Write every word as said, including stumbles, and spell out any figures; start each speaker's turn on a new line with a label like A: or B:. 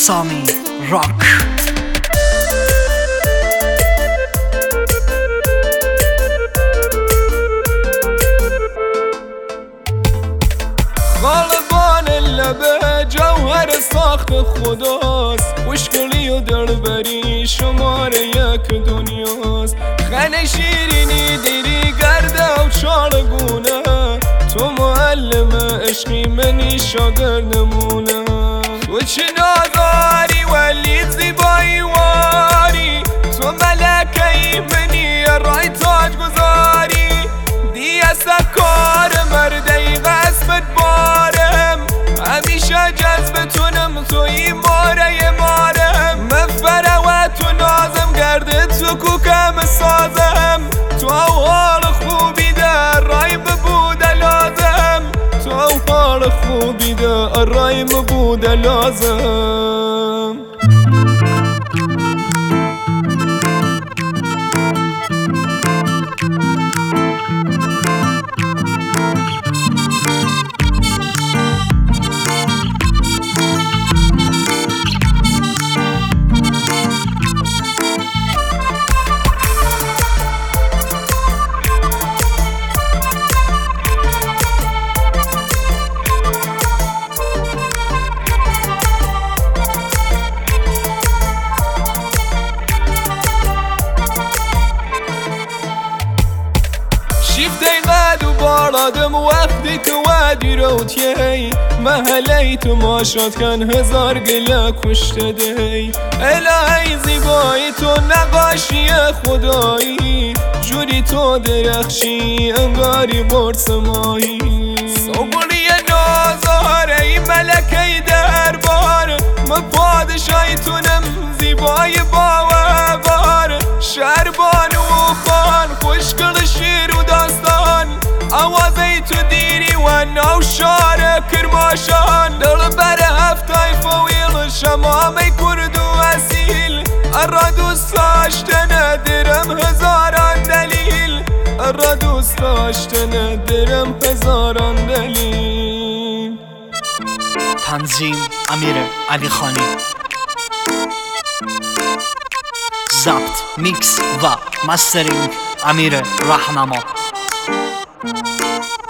A: سامی راک.
B: غالبان لبه جوهر ساخت خداست، خوشگلی و دلبری شماره یک دنیاست. خن شیرینی دیری گرده و چارگونه، تو معلم عشقی منی شاگردمونه. تو چه نازاری ولی زیبایی واری، تو ملکهی منی رای تاج گذاری. دیگه سکار مرده قسمت بارم، همیشه جذبتونم توی ماره مارم. مفره و تو نازم گرده تو کوکم سازم، تو حال خوبی در رایم بوده لازم، تو حال خوبی در رایم بوده لازم. شفت قد و بارادم وقتی که وادی روتیی، محلی تو ماشاد کن هزار گله کشته دی. الهی زیبایی تو نقاشی خدایی، جوری تو درخشی انگاری قرص ماهی. صبری نازاره ای ملکه دربار، من پادشاهی تونم زیبای باوقار. شربان و خان خوشگل شیر و داستان، آوازی تو دیری و نوشار کرماشان. دل بر هفتای فویل شمامی کرد و اصیل، ارا دوست داشتن درم هزاران دلیل، ارا دوست داشتن درم هزاران دلیل.
A: تنظیم امیر علی خانی، ضبط میکس و مسترینگ امیر رهنما.